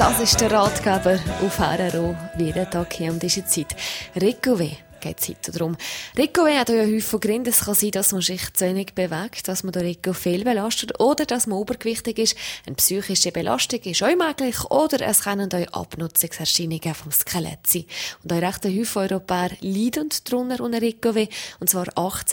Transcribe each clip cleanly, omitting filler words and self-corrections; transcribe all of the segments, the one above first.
Das ist der Ratgeber auf RRO. Jeden Tag hier um diese Zeit. Ricové geht es heute darum. Ricové hat ja häufig von Gründen. Es kann sein, dass man sich zu wenig bewegt, dass man den Rücken viel belastet oder dass man übergewichtig ist. Eine psychische Belastung ist auch möglich oder es können auch Abnutzungserscheinungen vom Skelett sein. Und auch recht häufig Europäer leiden darunter unter Ricové, und zwar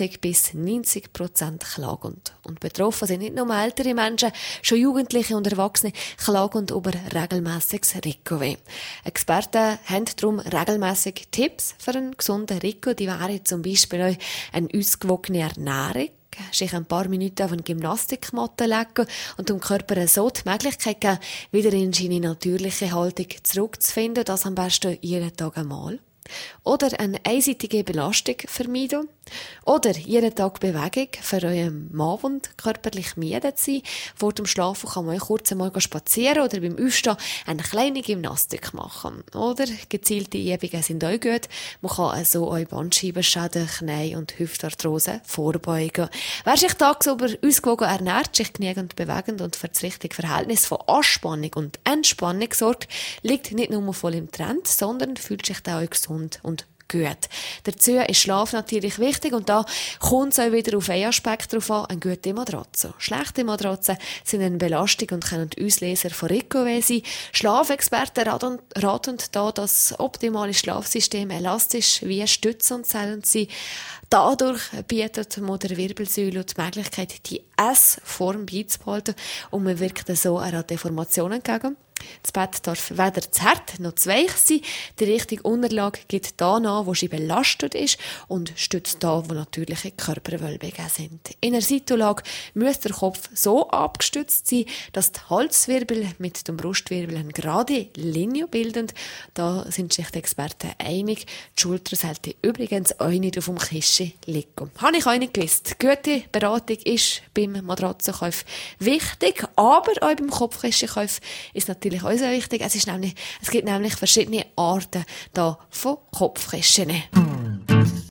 80-90% klagend. Und betroffen sind nicht nur ältere Menschen, schon Jugendliche und Erwachsene klagen über regelmässiges Ricové. Experten haben darum regelmässig Tipps für einen gesunden Rücken. Die wären zum Beispiel auch eine ausgewogene Ernährung, sich ein paar Minuten auf eine Gymnastikmatte legen und dem Körper so die Möglichkeit geben, wieder in seine natürliche Haltung zurückzufinden, das am besten jeden Tag einmal. Oder eine einseitige Belastung vermeiden. Oder jeden Tag Bewegung für euren Mann, der körperlich müde sein. Vor dem Schlafen kann man kurz einmal spazieren oder beim Aufstehen eine kleine Gymnastik machen. Oder gezielte Übungen sind auch gut. Man kann so auch Bandscheibenschäden, Knie und Hüftarthrose vorbeugen. Wer sich tagsüber ausgewogen ernährt, sich genügend bewegend und für das richtige Verhältnis von Anspannung und Entspannung sorgt, liegt nicht nur voll im Trend, sondern fühlt sich da auch gesund und gut. Dazu ist Schlaf natürlich wichtig und da kommt es auch wieder auf einen Aspekt drauf an, eine gute Matratze. Schlechte Matratzen sind eine Belastung und können Auslöser von Ricové sein. Schlafexperten raten da, das optimale Schlafsystem elastisch wie stützend zu sein. Dadurch bietet man der Wirbelsäule die Möglichkeit, die S-Form beizubehalten und man wirkt so einer Deformation entgegen. Das Bett darf weder zu hart noch zu weich sein. Die richtige Unterlage gibt da nach, wo sie belastet ist und stützt da, wo natürliche Körperwölbungen sind. In der Seitenlage muss der Kopf so abgestützt sein, dass die Halswirbel mit dem Brustwirbel eine gerade Linie bilden. Da sind sich die Experten einig. Die Schulter sollte übrigens auch nicht auf dem Kissen liegen. Habe ich auch nicht gewusst. Gute Beratung ist beim Matratzenkauf wichtig, aber auch beim Kopfkissenkauf ist natürlich auch sehr wichtig. Es gibt nämlich verschiedene Arten da von Kopfkissen.